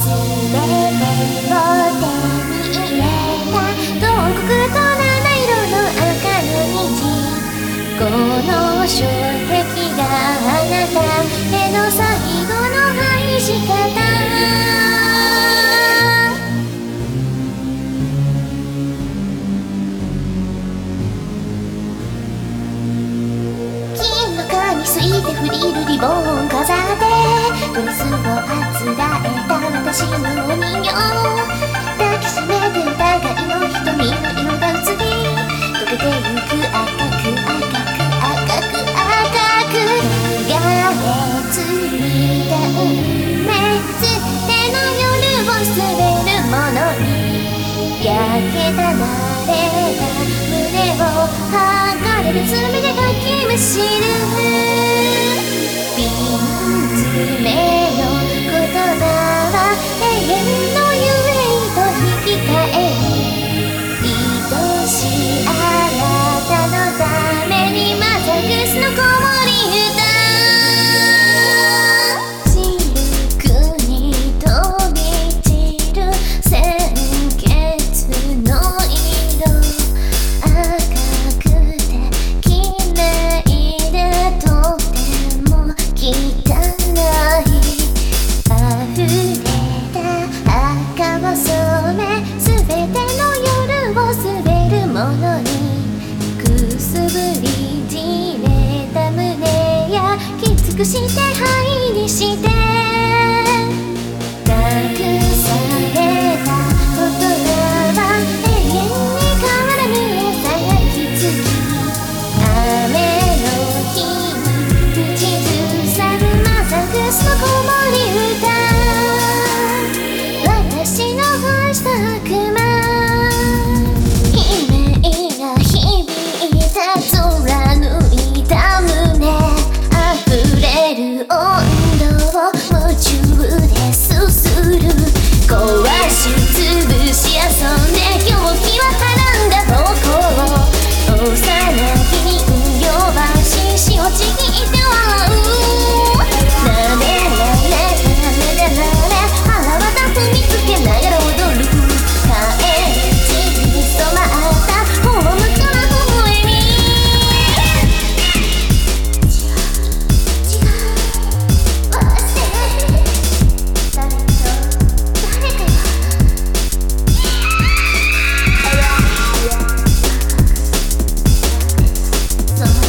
全てを手に入れた洞窟と七色の赤の虹、この障壁があなたへの最後の愛し方。金の蚊にすいてフリルリボン飾ってドレスをあつらえた私のお人形、抱きしめて疑いの瞳の色が移り溶けてゆく赤く赤く赤く赤く流れ着いた運命、つての夜を滑るものに焼けた誰が胸を剥がれる爪でかきむしる瓶詰めの言葉は永遠の夢と引き換えに愛しいあなたのためにマザグスの子守歌、シルクに飛び散る鮮血の色、赤くて綺麗でとても汚い、溢れた赤を染め全ての夜を滑るものにくすぶりじれた胸やきつくして灰にして託された言葉は永遠に変わらぬ輝きつき、雨の日に口ずさるマザグスの子守歌、私の愛した悪魔、悲鳴が響いた貫いた胸、溢れる温度を夢中ですする、壊しつぶし遊んで狂気ははらんだ方向、幼き人形は紳士をちぎって笑う、なめられたらめでられ腹渡踏みつけながら踊る、帰り血に染まったホームから微笑み、違う忘れ誰と誰かがその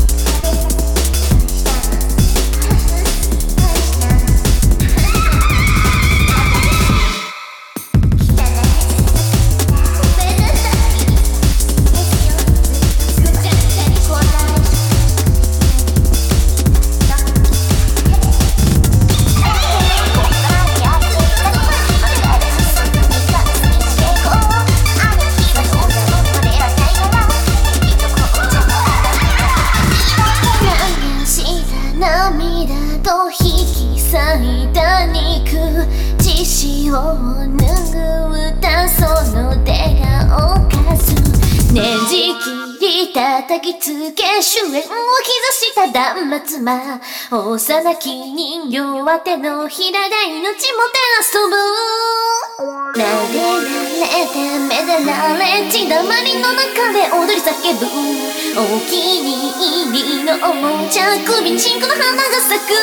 涙と引き裂いた肉、血潮を拭ったその手がおかず、ねじ切り叩きつけ終焉を刻した断末魔、幼き人形は手のひらで命もて遊ぶ、撫でられてめでられ血だまりの中で踊り叫ぶ、お気に入りのおもちゃ首にチンコの花が咲く、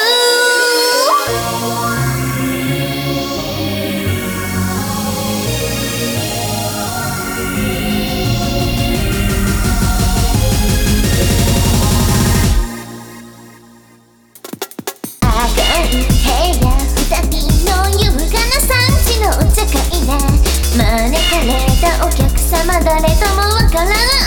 赤い部屋二人の優雅な産地のお茶会で招かれたお客様誰ともわからない